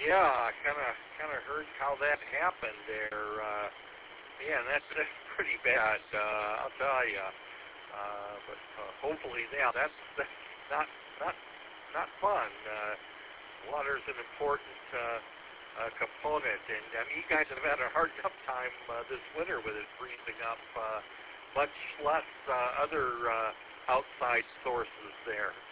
Yeah, I kind of heard how that happened there. Yeah, that's pretty bad. I'll tell you. But hopefully, yeah, that's not not fun. Water is an important component, and you guys have had a hard enough time this winter with it freezing up. Much less other outside sources there.